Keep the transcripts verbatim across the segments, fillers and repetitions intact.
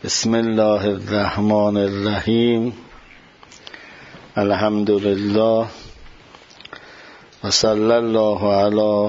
بسم الله الرحمن الرحیم. الحمد لله و صلی الله علی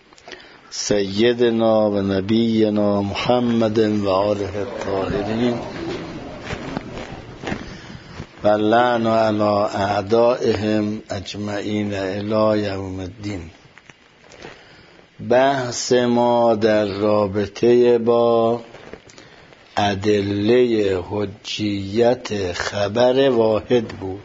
سیدنا و نبینا محمد و آله الطاهرین و لعن علی اعدائهم اجمعین الی یوم الدین. بحث ما در رابطه با ادله حجیت خبر واحد بود.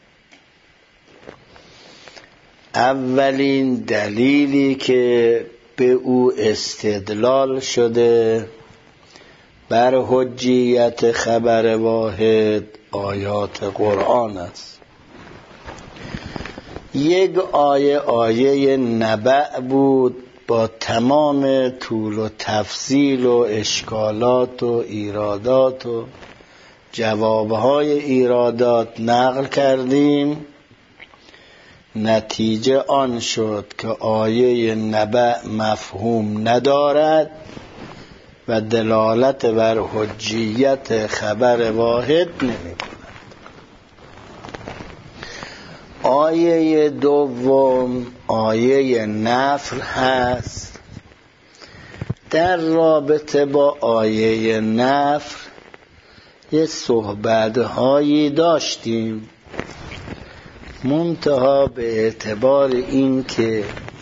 اولین دلیلی که به او استدلال شده بر حجیت خبر واحد آیات قرآن است. یک آیه آیه نبأ بود با تمام طول و تفصیل و اشکالات و ایرادات و جوابهای ایرادات نقل کردیم. نتیجه آن شد که آیه نبأ مفهوم ندارد و دلالت بر حجیت خبر واحد نمی کند. آیه دوم آیه نفل هست. در رابطه با آیه نفل یه صحبت‌هایی داشتیم، منتها به اعتبار این که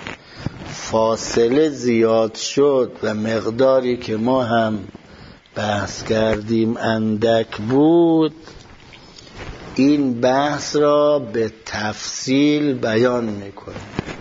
فاصله زیاد شد و مقداری که ما هم بحث کردیم اندک بود، این بحث را به تفصیل بیان میکنه.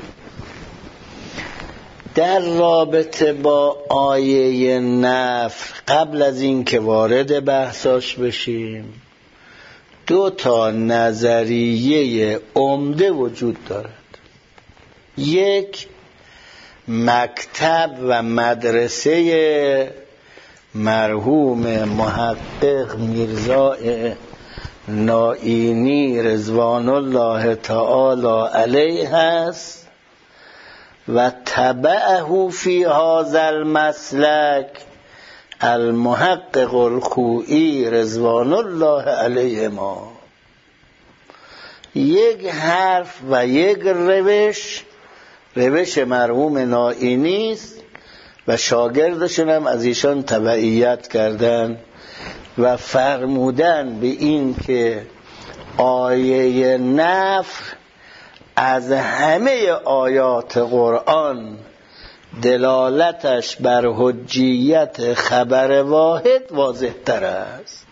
در رابطه با آیه نفل قبل از این که وارد بحثاش بشیم، دو تا نظریه عمده وجود دارد. یک، مکتب و مدرسه مرحوم محقق میرزا نائینی رضوان الله تعالی علیه است و تبعه فی هذا المسلک المحقق الخوئی رضوان الله علیه ما. یک حرف و یک روش روش مرحوم نائینی است و شاگردشون هم از ایشان تبعیت کردن و فرمودن به این که آیه نفل از همه آیات قرآن دلالتش بر حجیت خبر واحد واضح تر است.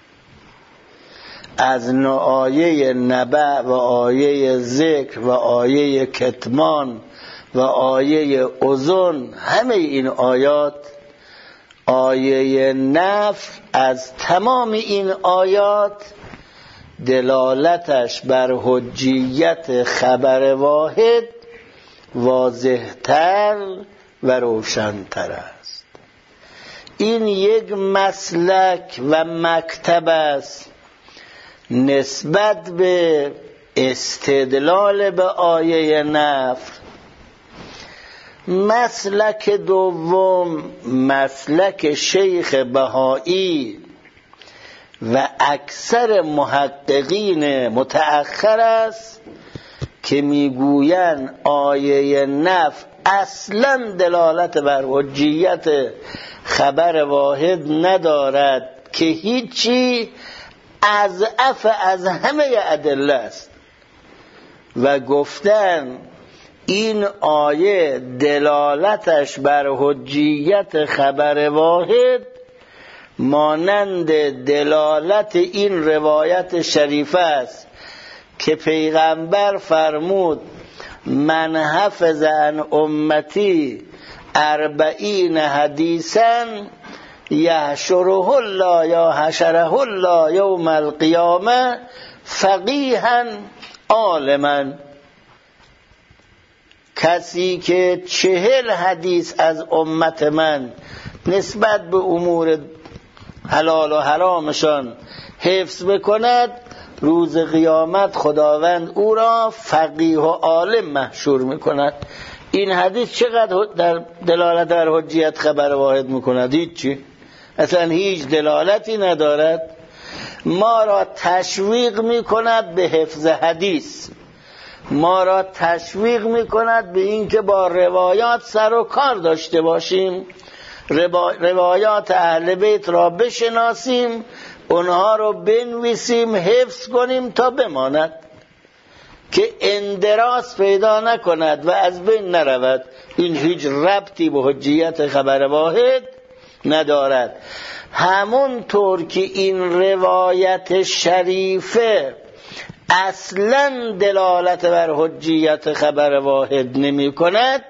از آیه نبأ و آیه ذکر و آیه کتمان و آیه اذن، همه این آیات، آیه نفل از تمام این آیات دلالتش بر حجیت خبر واحد واضح‌تر و روشن‌تر است. این یک مسلک و مکتب است نسبت به استدلال به آیه نفل. مسلک دوم مسلک شیخ بهایی و اکثر محققین متأخر است که میگویند آیه نفل اصلا دلالت بر حجیت خبر واحد ندارد، که هیچی اضعف از همه ادله است و گفتن این آیه دلالتش بر حجیت خبر واحد مانند دلالت این روایت شریفه است که پیغمبر فرمود من حفظ عن امتی اربعین حدیثا یحشره الله یا حشره الله یوم القیامه فقیها عالما. کسی که چهل حدیث از امت من نسبت به امور حلال و حرامشان حفظ بکند، روز قیامت خداوند او را فقیه و عالم محشور میکند. این حدیث چقدر در دلالت بر حجیت خبر واحد میکند؟ هیچی. اصلا هیچ دلالتی ندارد. ما را تشویق می کند به حفظ حدیث، ما را تشویق می کند به این که با روایات سر و کار داشته باشیم، روایات اهل بیت را بشناسیم، اونها رو بنویسیم، حفظ کنیم تا بماند، که اندراس پیدا نکند و از بین نرود. این هیچ ربطی به حجیت خبر واحد ندارد. همونطور که این روایت شریفه اصلا دلالت بر حجیت خبر واحد نمی کند،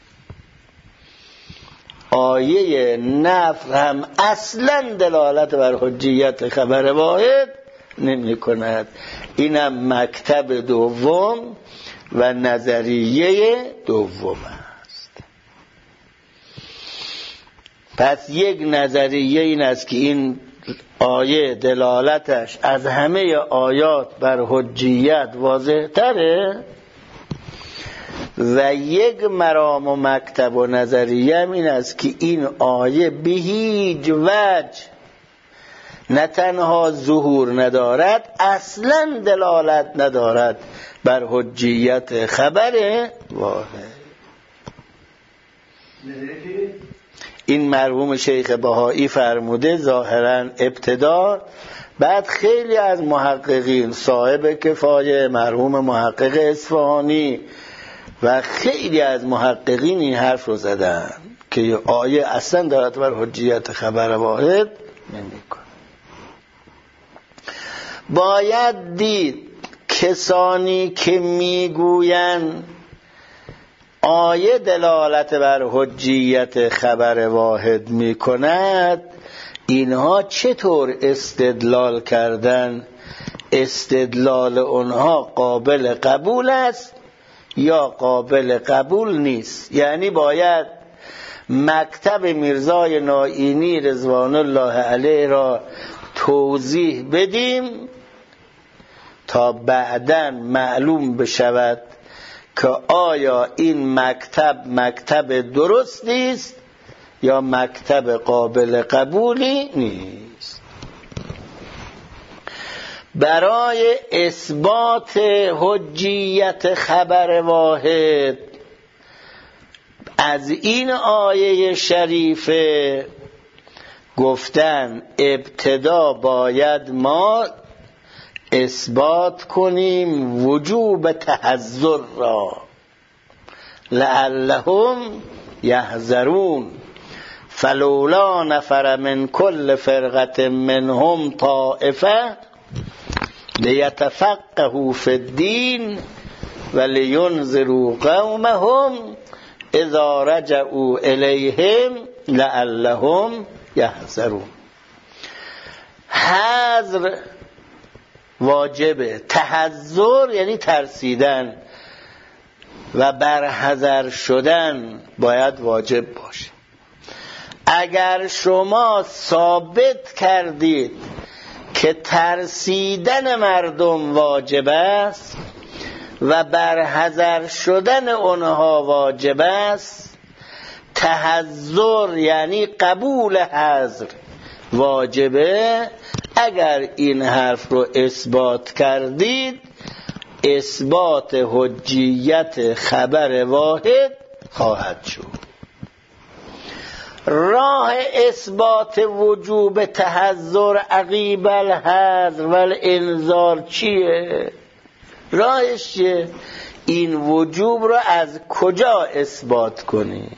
آیه نفی هم اصلا دلالت بر حجیت خبر واحد نمی کند. اینم مکتب دوم و نظریه دوم است. پس یک نظریه این است که این آیه دلالتش از همه آیات بر حجیت واضح تره، و یک مرام و مکتب و نظریه این است که این آیه به هیچ وجه نه تنها ظهور ندارد، اصلا دلالت ندارد بر حجیت خبر واحد. این مرحوم شیخ بهایی فرموده ظاهرا ابتدا، بعد خیلی از محققین، صاحب کفایه، مرحوم محقق اصفهانی و خیلی از محققین این حرف رو زدن که آیه اصلا دلالت بر حجیت خبر واحد نمی‌کنه. باید دید کسانی که میگویند آیه دلالت بر حجیت خبر واحد میکند، اینها چطور استدلال کردن؟ استدلال اونها قابل قبول است یا قابل قبول نیست؟ یعنی باید مکتب میرزای نائینی رضوان الله علیه را توضیح بدیم تا بعداً معلوم بشود که آیا این مکتب مکتب درستی است یا مکتب قابل قبولی نیست. برای اثبات حجیت خبر واحد از این آیه شریفه گفتن ابتدا باید ما اثبات کنیم وجوب تحذر را، لعلهم یحذرون، فلولا نفر من کل فرقة منهم طائفه لیتفقهوا فی الدین ولینذروا قومهم اذا رجعوا الیهم لعلهم یحذرون. حذر واجبه، تحذر یعنی ترسیدن و برحذر شدن باید واجب باشه. اگر شما ثابت کردید که ترسیدن مردم واجب است و برحذر شدن اونها واجب است، تحذر یعنی قبول حذر واجبه. اگر این حرف رو اثبات کردید، اثبات حجیت خبر واحد خواهد شد. راه اثبات وجوب تحذر عقیب الحذر والانذار چیه؟ راهش چیه؟ این وجوب رو از کجا اثبات کنی؟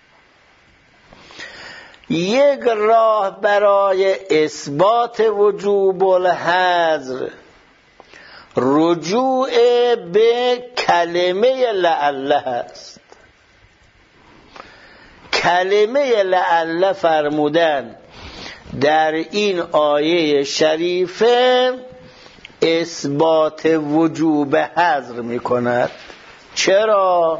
یک راه برای اثبات وجوب الحذر رجوع به کلمه لعله است. کلمه لعله فرمودن در این آیه شریفه اثبات وجوب حذر می کند. چرا؟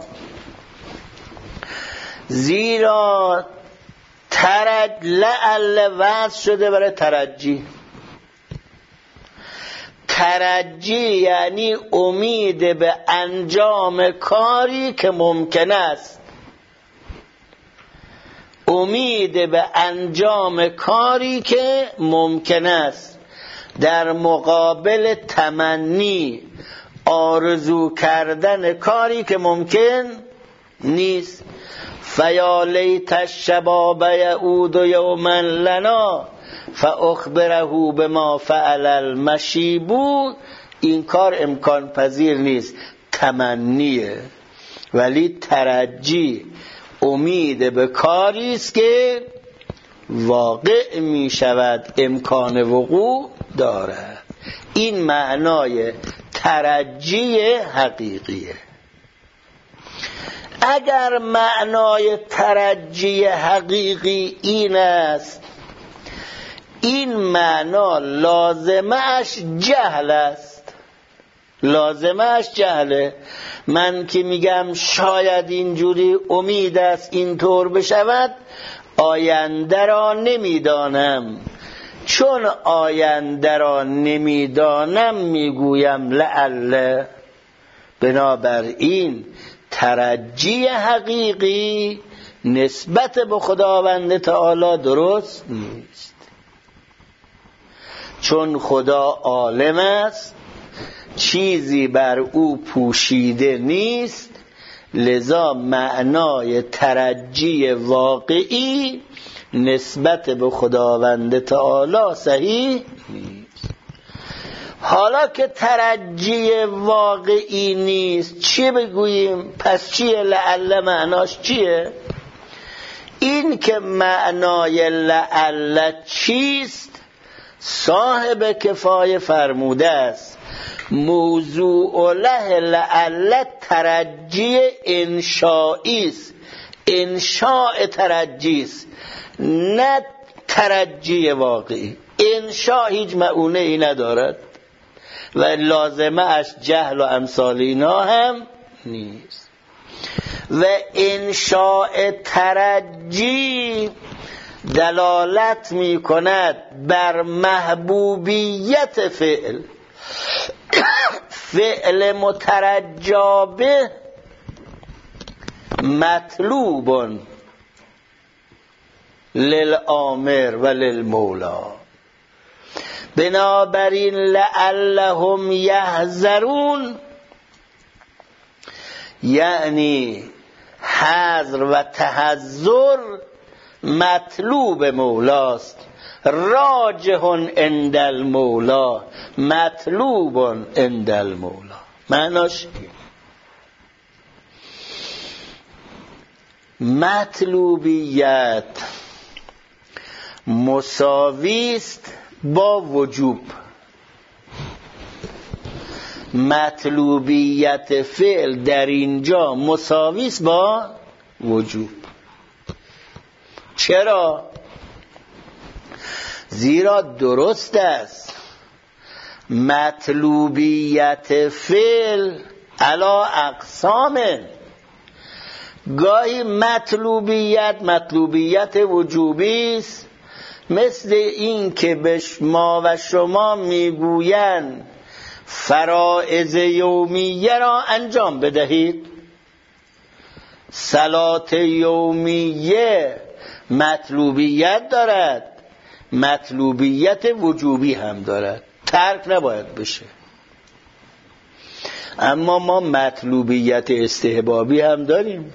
زیرا ترج لعله وضع شده برای ترجی. ترجی یعنی امید به انجام کاری که ممکن است، امید به انجام کاری که ممکن است در مقابل تمنی آرزو کردن کاری که ممکن نیست. فیا لیت الشباب یعود یوما لنا فاخبره بما فعل المشیب. این کار امکان پذیر نیست، تمنیه، ولی ترجی، امید به کاری است که واقع می شود، امکان وقوع دارد. این معنای ترجی حقیقیه. اگر معنای ترجی حقیقی این است، این معنا لازمش جهل است. لازمش جهله. من که میگم شاید اینجوری امید است اینطور بشود، آینده را نمیدانم. چون آینده را نمیدانم میگویم لعل. بنابراین ترجی حقیقی نسبت به خداوند تعالی درست نیست، چون خدا عالم است، چیزی بر او پوشیده نیست، لذا معنای ترجی واقعی نسبت به خداوند تعالی صحیح نیست. حالا که ترجی واقعی نیست، چی بگوییم؟ پس چیه لعل؟ معناش چیه؟ این که معنای لعل چیست صاحب کفایه فرموده است. موضوع له لعل ترجی انشائی است، انشاء ترجی است، نه ترجی واقعی. انشاء هیچ معنی ای ندارد و لازمه اش جهل و امثال اینا هم نیست. و انشاء ترجی دلالت می کند بر محبوبیت فعل. فعل مترجا به مطلوب للآمر و للمولا. بنابراین لعلهم یحذرون، یعنی حذر و تحذر مطلوب مولاست. راجح عند المولا، مطلوب عند المولا. معناش مطلوبیت مساوی است با وجوب. مطلوبیت فعل در اینجا مساوی است با وجوب. چرا؟ زیرا درست است مطلوبیت فعل علا اقسام. گاهی مطلوبیت مطلوبیت وجوبی است، مثل این که به ما و شما میگویند فرائض یومیه را انجام بدهید. صلات یومیه مطلوبیت دارد، مطلوبیت وجوبی هم دارد، ترک نباید بشه. اما ما مطلوبیت استحبابی هم داریم.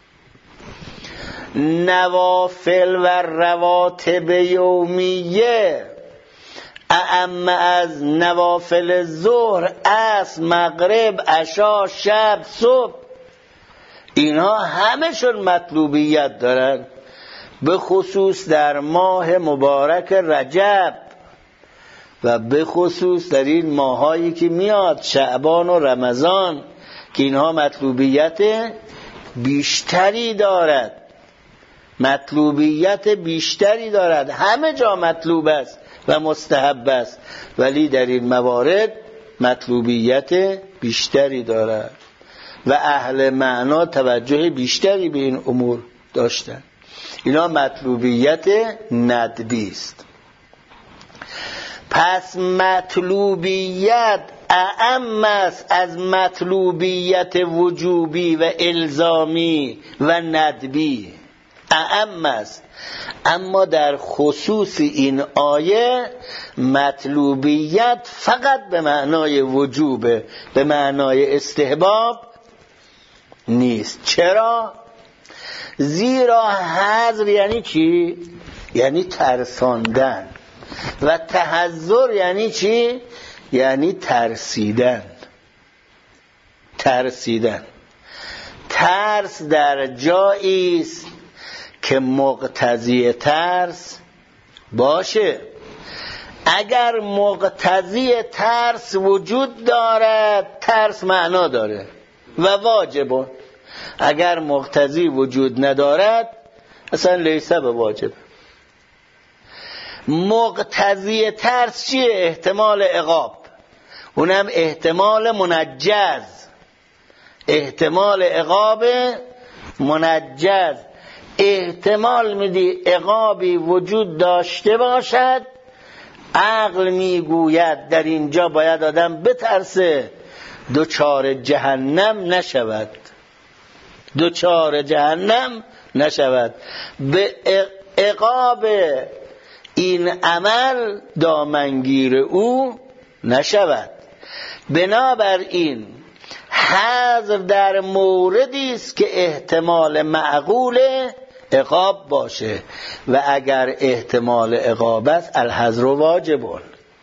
نوافل و رواتب یومیه اعم از نوافل ظهر، عصر، مغرب، عشا، شب، صبح، اینها همشون مطلوبیت دارن، به خصوص در ماه مبارک رجب و به خصوص در این ماهایی که میاد شعبان و رمضان که اینها مطلوبیت بیشتری دارد. مطلوبیت بیشتری دارد، همه جا مطلوب است و مستحب است، ولی در این موارد مطلوبیت بیشتری دارد و اهل معنا توجه بیشتری به این امور داشتن. اینا مطلوبیت ندبی است. پس مطلوبیت اعم است از مطلوبیت وجوبی و الزامی و ندبی. اعم است. اما در خصوص این آیه مطلوبیت فقط به معنای وجوبه، به معنای استحباب نیست. چرا؟ زیرا حذر یعنی چی؟ یعنی ترساندن. و تحذر یعنی چی؟ یعنی ترسیدن. ترسیدن ترس در جایی است که مقتضی ترس باشه. اگر مقتضی ترس وجود دارد ترس معنا داره و واجبه. اگر مقتضی وجود ندارد اصلا لیسه به واجب. مقتضی ترس چیه؟ احتمال عقاب، اونم احتمال منجز، احتمال عقاب منجز. احتمال میدی عقابی وجود داشته باشد، عقل میگوید در اینجا باید آدم بترسه دوچار جهنم نشود، دوچار جهنم نشود، به عقاب این عمل دامنگیر او نشود. بنابراین حذر در موردی است که احتمال معقول عقاب باشه و اگر احتمال عقاب است الحذر واجبون.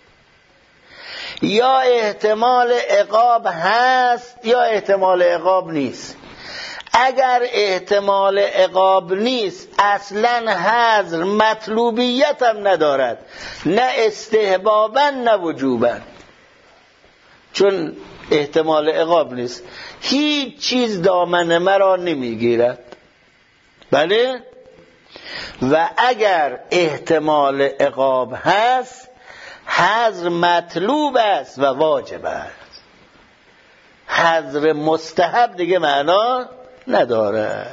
یا احتمال عقاب هست یا احتمال عقاب نیست. اگر احتمال عقاب نیست اصلا حذر مطلوبیت هم ندارد، نه استحبابا نه وجوبا، چون احتمال عقاب نیست. هیچ چیز دامن مرا نمیگیرد. بله؟ و اگر احتمال عقاب هست حذر مطلوب است و واجب است. حذر مستحب دیگه معنا نداره.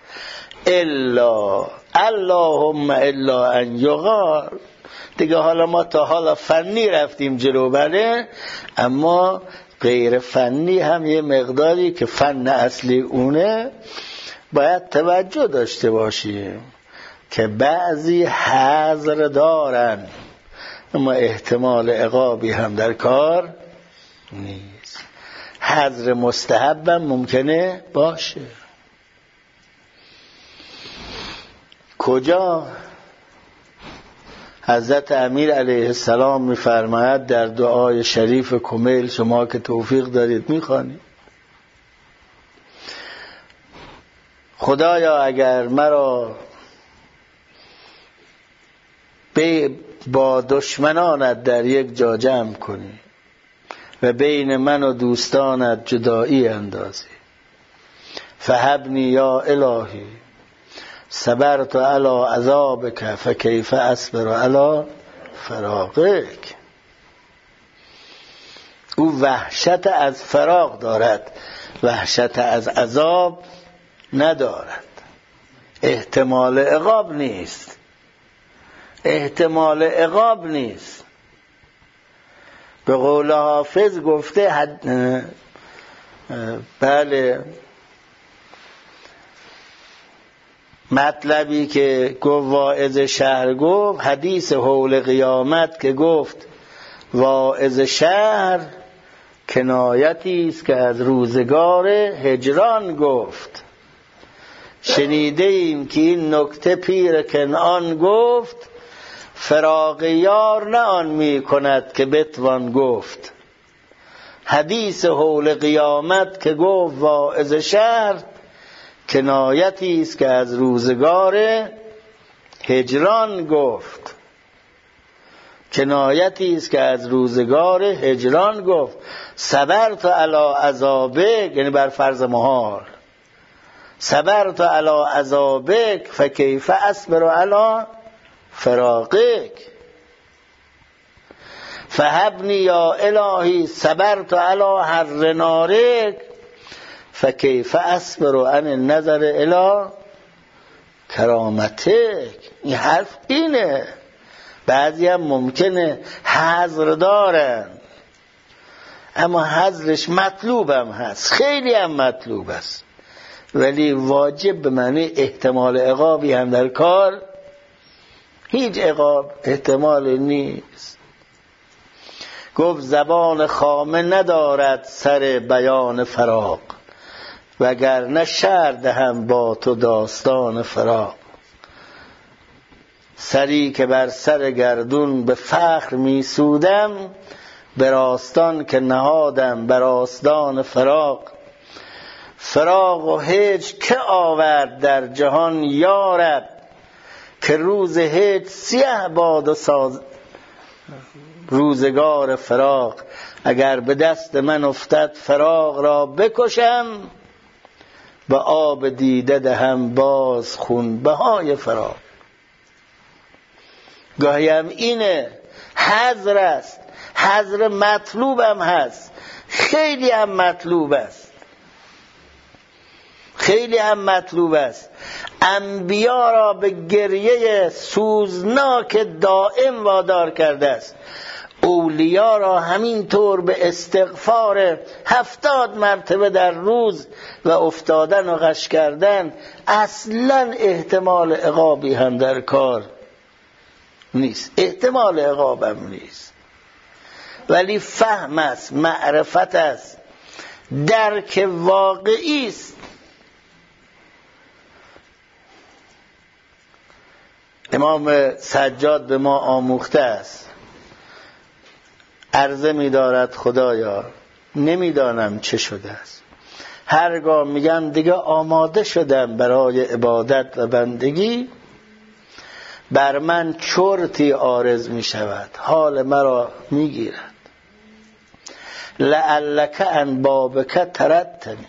الا اللهم الا ان یغار. دیگه حالا ما تا حالا فنی رفتیم جلو، بله، اما غیر فنی هم یه مقداری که فن اصلی اونه باید توجه داشته باشیم که بعضی حذر دارن اما احتمال عقابی هم در کار نیست. حذر مستحب هم ممکنه باشه. کجا؟ حضرت امیر علیه السلام می‌فرماید در دعای شریف کمیل، شما که توفیق دارید می‌خوانید: خدایا اگر مرا با دشمنانت در یک جا جمع کنی و بین من و دوستانت جدایی اندازی، فهبنی یا الهی صبرت علی عذابک فکیف اصبر علی فراقک. او وحشت از فراق دارد، وحشت از عذاب ندارد. احتمال عقاب نیست، احتمال عقاب نیست. به قول حافظ گفته حد... بله، مطلبی که گفت واعظ شهر گفت، حدیث حول قیامت که گفت واعظ شهر، کنایتی است که از روزگار هجران گفت. شنیده ایم که این نکته پیر کنعان گفت، فراق یار نه آن می کند که بتوان گفت. حدیث حول قیامت که گفت واعظ شهر، کنایتی است که از روزگار هجران گفت. کنایتی است که از روزگار هجران گفت. صبرت علی عذابک، یعنی بر فرض محال، صبرت علی عذابک فکیف اصبر علی فراقک. فهبنی یا الهی صبرت علی حر نارک فکیف اصبر عن النظر الی کرامتک. این حرف اینه. بعضی هم ممکنه حذر دارن اما حذرش مطلوب هم هست، خیلی هم مطلوب است. ولی واجب به معنی احتمال عقابی هم در کار، هیچ عقاب احتمال نیست. گفت زبان خامه ندارد سر بیان فراق، وگرنه شرد هم با تو داستان فراق. سری که بر سر گردون به فخر می سودم، به راستان که نهادم بر آستان فراق. فراق و هجر که آورد در جهان یارب، که روز هجر سیه باد و ساز روزگار فراق. اگر به دست من افتد فراق را بکشم، به آب دیده دهم باز خون بهای فراق. گاهی هم اینه حذر است، حذر مطلوب هم هست، خیلی هم مطلوب است، خیلی هم مطلوب است. انبیا را به گریه سوزناک دائم وادار کرده است، اولیا را همینطور به استغفار هفتاد مرتبه در روز و افتادن و غش کردن. اصلا احتمال عقابی هم در کار نیست، احتمال عقاب هم نیست، ولی فهم است، معرفت است، درک واقعی است. امام سجاد به ما آموخته است، عرضه می دارد خدایا نمیدانم چه شده است، هرگاه میگم دیگه آماده شدم برای عبادت و بندگی، بر من چرتی عارض می شود، حال مرا می گیرد. لعلک ان بابک ترتنی،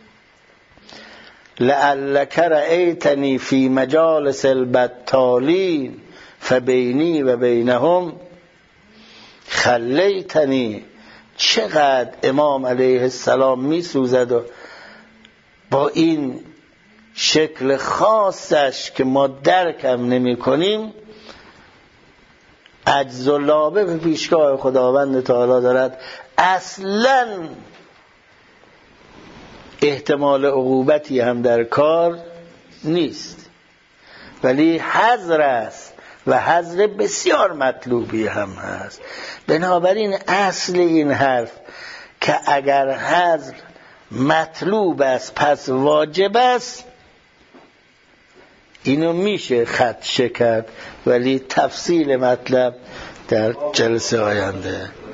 لعلک رأیتنی فی مجالس البطالین فبینی و بینهم خلیتنی. چقدر امام علیه السلام می سوزد و با این شکل خاصش که ما درکم نمی کنیم عجز و لابه به پیشگاه خداوند تعالی دارد. اصلا احتمال عقوبتی هم در کار نیست، ولی حذر است و حذر بسیار مطلوبی هم هست. بنابراین اصل این حرف که اگر حذر مطلوب است پس واجب است، اینو میشه خدشه کرد، ولی تفصیل مطلب در جلسه آینده.